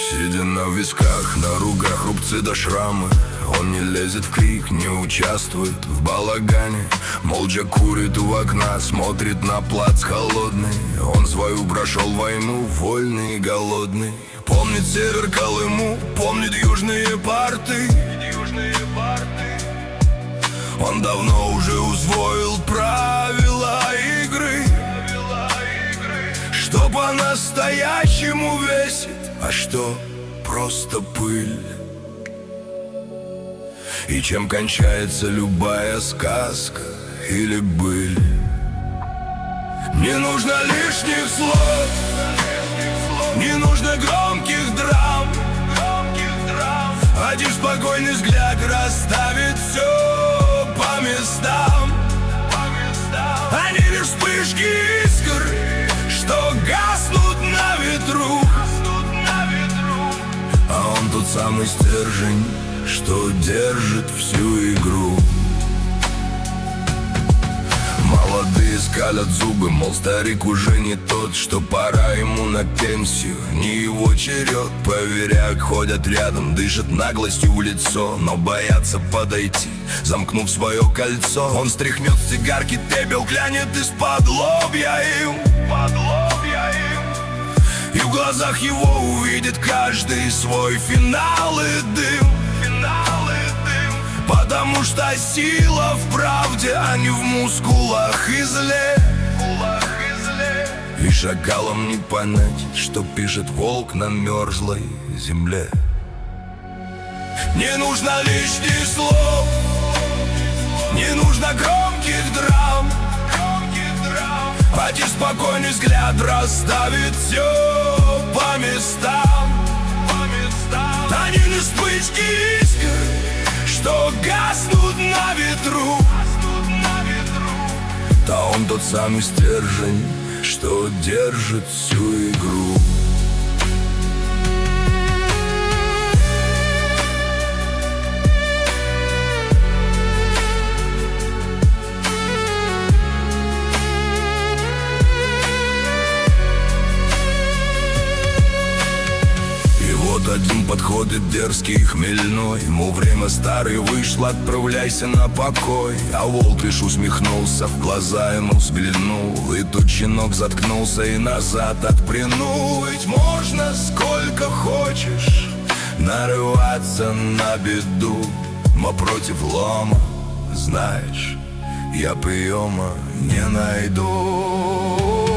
Седина в висках, на ругах рубцы до шрамы. Он не лезет в крик, не участвует в балагане. Молча курит у окна, смотрит на плац холодный. Он свою прошел войну, вольный и голодный. Помнит север Колыму, помнит южные порты. Он давно уже усвоил правила игры. Что по-настоящему весит, а что просто пыль. И чем кончается любая сказка или быль. Не нужно лишних слов, не нужно громких драм. Один спокойный взгляд расставит все по местам. Они лишь вспышки искр, что гаснут на ветру. А он тот самый стержень, что держит всю игру. Молодые скалят зубы, мол, старик уже не тот, что пора ему на пенсию, не его черед. Поверяк ходят рядом, дышат наглостью в лицо, но боятся подойти, замкнув свое кольцо. Он стряхнет с цигарки пепел, глянет из-под лобья им. И в глазах его увидит каждый свой финал и дым. Потому что сила в правде, а не в мускулах и зле. И шакалам не понять, что пишет волк на мерзлой земле. Не нужно лишних слов, не нужно громких драм. Один спокойный взгляд расставит все по местам. Они лишь вспышки искр, что гаснут на ветру. Да он тот самый стержень, что держит всю игру. Один подходит дерзкий и хмельной, ему время старое вышло, отправляйся на покой. А волк лишь усмехнулся, в глаза ему взглянул, и тут щенок заткнулся и назад отпрянул. Ведь можно сколько хочешь нарываться на беду, но против лома, знаешь, я приема не найду.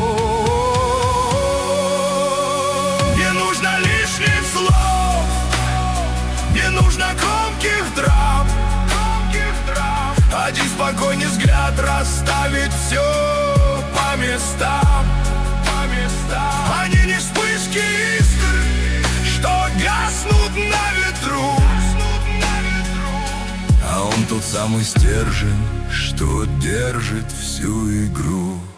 Один спокойный взгляд расставит все по местам. Они не вспышки искр, что гаснут на ветру. А он тот самый стержень, что держит всю игру.